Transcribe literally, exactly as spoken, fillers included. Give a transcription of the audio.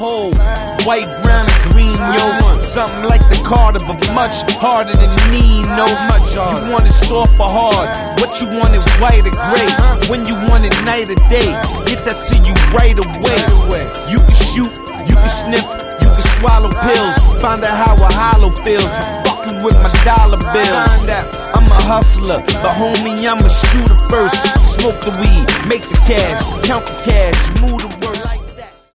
whole. White, brown, and green, yo. Something like the Carter, but much harder than me, no. You want it soft or hard? What you want it white or gray? When you want it night or day? Get that to you right away. You can shoot, you can sniff, you can swallow pills. Find out how a hollow feels for fucking with my dollar bills. I'm a hustler, but homie, I'm a shooter first. Smoke the weed, make the cash, count the cash, move the